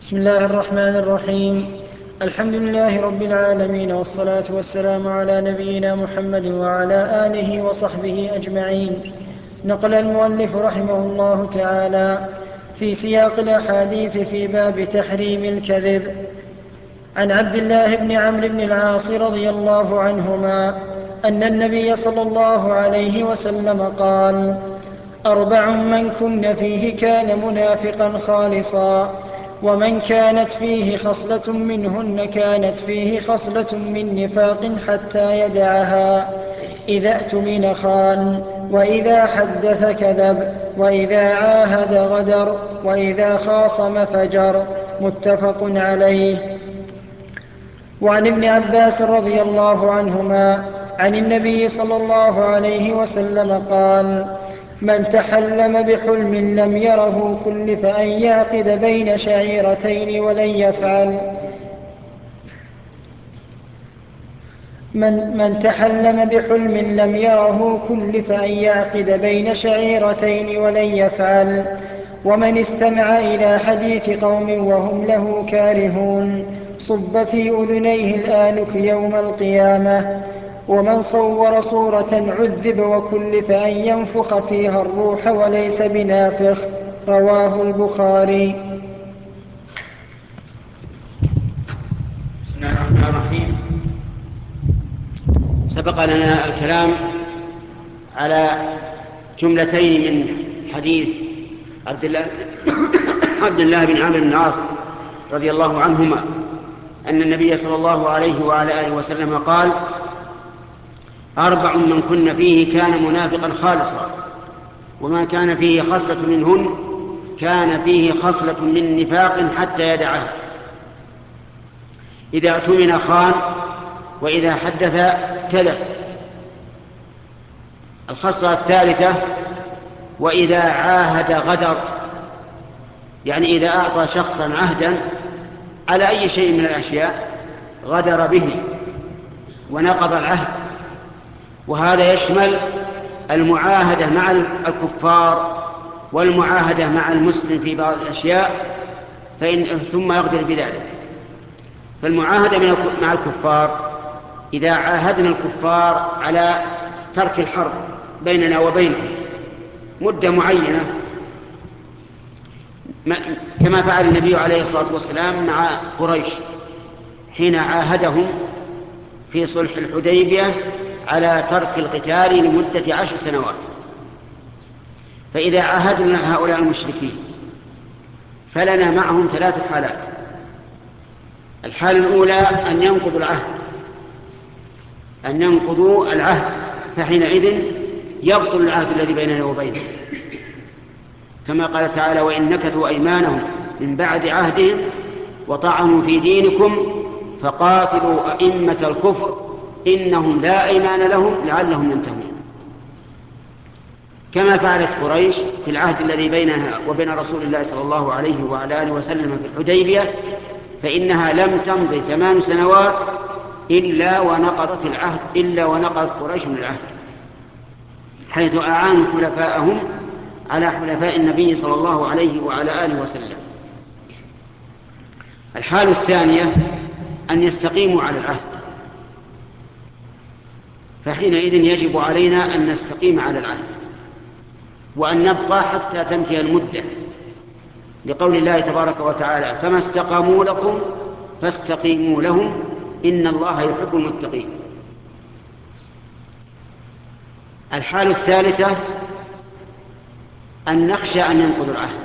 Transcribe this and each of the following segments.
بسم الله الرحمن الرحيم. الحمد لله رب العالمين، والصلاة والسلام على نبينا محمد وعلى آله وصحبه أجمعين. نقل المؤلف رحمه الله تعالى في سياق الأحاديث في باب تحريم الكذب عن عبد الله بن عمرو بن العاص رضي الله عنهما أن النبي صلى الله عليه وسلم قال: 4 من كن فيه كان منافقا خالصا، ومن كانت فيه خصلة منهن كانت فيه خصلة من نفاق حتى يدعها: إذا اؤتمن خان، وإذا حدث كذب، وإذا عاهد غدر، وإذا خاصم فجر. متفق عليه. وعن ابن عباس رضي الله عنهما عن النبي صلى الله عليه وسلم قال: من تحلم بحلم لم يره كلف أن يعقد بين شعيرتين ولن يفعل. من تحلم بحلم لم يره كلف أن يعقد بين شعيرتين ولن يفعل. ومن استمع إلى حديث قوم وهم له كارهون صب في أذنيه الآنك يوم القيامة. ومن صور صورة عذب وكلف أن ينفخ فيها الروح وليس بنافخ. رواه البخاري. بسم الله الرحمن الرحيم. سبق لنا الكلام على جملتين من حديث عبد الله بن عمرو بن العاص رضي الله عنهما أن النبي صلى الله عليه وعلى آله وسلم قال: 4 من كن فيه كان منافقا خالصا، وما كان فيه خصلة منهن كان فيه خصلة من نفاق حتى يدعها: إذا اؤتمن خان، وإذا حدث كذب. الخصلة الثالثة: وإذا عاهد غدر، يعني إذا أعطى شخصا عهدا على أي شيء من الأشياء غدر به ونقض العهد. وهذا يشمل المعاهدة مع الكفار والمعاهدة مع المسلم في بعض الأشياء ثم يغدر بذلك. فالمعاهدة مع الكفار: إذا عاهدنا الكفار على ترك الحرب بيننا وبينهم مدة معينة، كما فعل النبي عليه الصلاة والسلام مع قريش حين عاهدهم في صلح الحديبية على ترك القتال لمدة 10 سنوات. فإذا عاهدنا هؤلاء المشركين فلنا معهم 3 حالات. الحالة الأولى أن ينقضوا العهد، فحينئذ يبطل العهد الذي بيننا وبينهم، كما قال تعالى: وإن نكثوا أيمانهم من بعد عهدهم وطعنوا في دينكم فقاتلوا أئمة الكفر إنهم لا أيمان لهم لعلهم ينتهون. كما فعلت قريش في العهد الذي بينها وبين رسول الله صلى الله عليه وعلى آله وسلم في الحديبية، فإنها لم تمضي 8 سنوات إلا ونقضت قريش من العهد، حيث أعانوا خلفاءهم على حلفاء النبي صلى الله عليه وعلى آله وسلم. الحالة الثانية أن يستقيموا على العهد، فحينئذ يجب علينا أن نستقيم على العهد وأن نبقى حتى تنتهي المدة، لقول الله تبارك وتعالى: فما استقاموا لكم فاستقيموا لهم إن الله يحب المتقين. الحالة الثالثة أن نخشى أن ينقضوا العهد،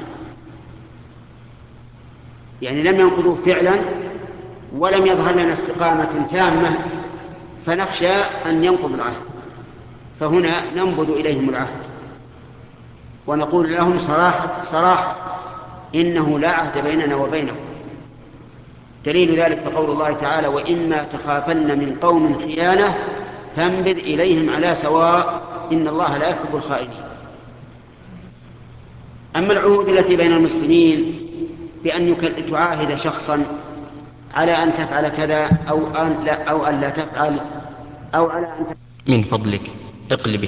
يعني لم ينقضوه فعلا ولم يظهر لنا استقامة تامة، فنخشى أن ينقضوا العهد، فهنا ننبذ إليهم العهد ونقول لهم صراحة إنه لا عهد بيننا وبينهم. دليل ذلك قول الله تعالى: وإما تخافن من قوم خيانة فانبذ إليهم على سواء إن الله لا يحب الخائنين. أما العهود التي بين المسلمين بأن تعاهد شخصا على أن تفعل كذا أو أن لا تفعل، أو على أن من فضلك اقلب